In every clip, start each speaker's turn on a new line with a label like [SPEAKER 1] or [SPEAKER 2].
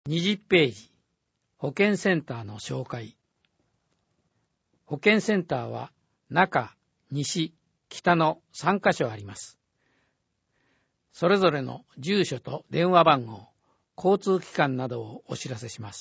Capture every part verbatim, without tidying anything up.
[SPEAKER 1] にじゅうページ、保健センターの紹介。保健センターは中、西、北のさんカ所あります。それぞれの住所と電話番号、交通機関などをお知らせします。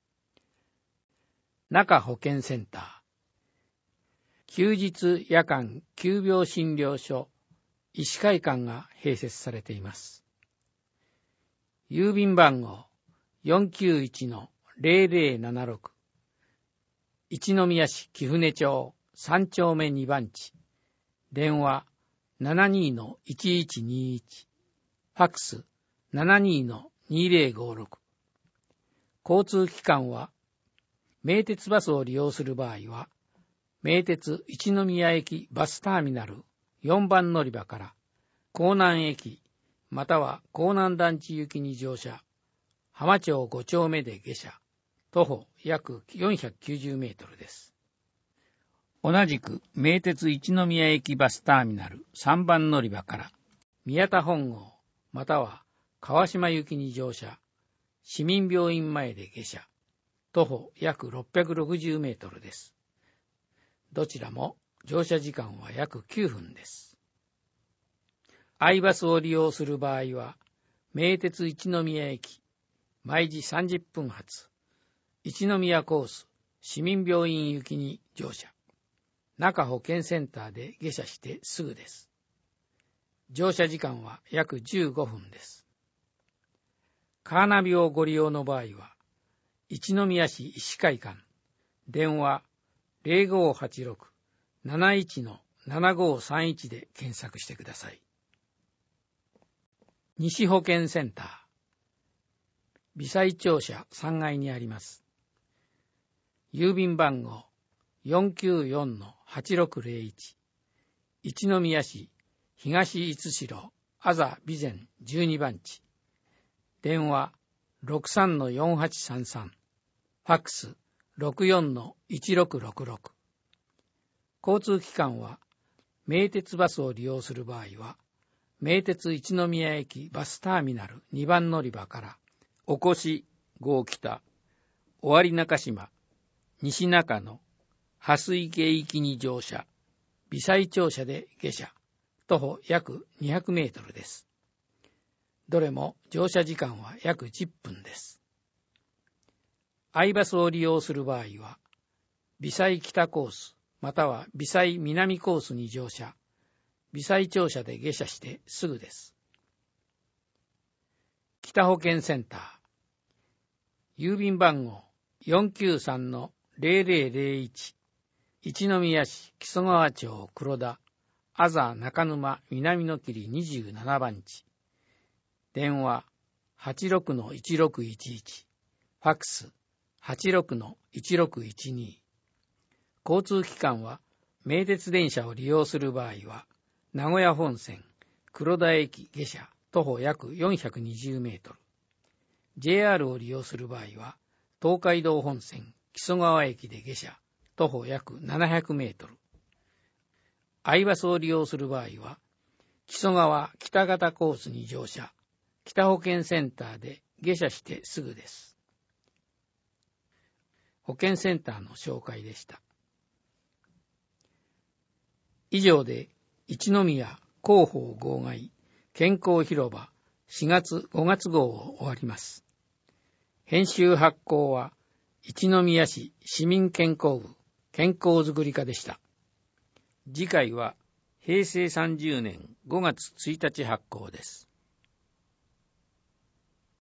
[SPEAKER 1] 中保健センター。休日夜間急病診療所、医師会館が併設されています。郵便番号 よんきゅういちのゼロゼロななろく 一宮市貴船町さん丁目に番地、電話 ななにのいちいちにいち、ファックス ななにのにゼロごろく。交通機関は名鉄バスを利用する場合は、名鉄一宮駅バスターミナルよんばん乗り場から江南駅または江南団地行きに乗車、浜町ご丁目で下車、徒歩約よんひゃくきゅうじゅうメートルです。同じく名鉄一宮駅バスターミナルさんばん乗り場から宮田本郷または川島行きに乗車、市民病院前で下車、徒歩約ろっぴゃくろくじゅうメートルです。どちらも乗車時間は約きゅうふんです。アイバスを利用する場合は、名鉄一宮駅、毎時さんじゅっぷん発、一宮コース、市民病院行きに乗車、中保健センターで下車してすぐです。乗車時間は約じゅうごふんです。カーナビをご利用の場合は、一宮市医師会館、電話 ゼロごはちろく なないちのななごさんいち で検索してください。西保健センター。微細庁舎さんがいにあります。郵便番号 よんきゅうよんのはちろくゼロいち、一宮市東五代あざ備前じゅうに番地、電話 ろくさんのよんはちさんさん、ファックス ろくよんのいちろくろくろく。交通機関は名鉄バスを利用する場合は、名鉄一宮駅バスターミナルにばん乗り場からおこし号北、尾張中島、西中野、蓮池行きに乗車、微細庁舎で下車、徒歩約にひゃくメートルです。どれも乗車時間は約じゅっぷんです。アイバスを利用する場合は、微細北コースまたは微細南コースに乗車、微細庁舎で下車してすぐです。北保健センター。郵便番号 よんきゅうさんのゼロゼロゼロいち、一宮市木曽川町黒田、あざ中沼南の切にじゅうなな番地、電話 はちろくのいちろくいちいち、ファックス はちろくのいちろくいちに。交通機関は名鉄電車を利用する場合は、名古屋本線黒田駅下車、徒歩約よんひゃくにじゅうメートル。ジェイアール を利用する場合は、東海道本線木曽川駅で下車、徒歩約ななひゃくメートル。アイバスを利用する場合は、木曽川北方コースに乗車、北保健センターで下車してすぐです。保健センターの紹介でした。以上で一宮広報号外健康広場しがつごがつ号を終わります。編集発行は一宮市市民健康部健康づくり課でした。次回はへいせいさんじゅうねんごがつついたち発行です。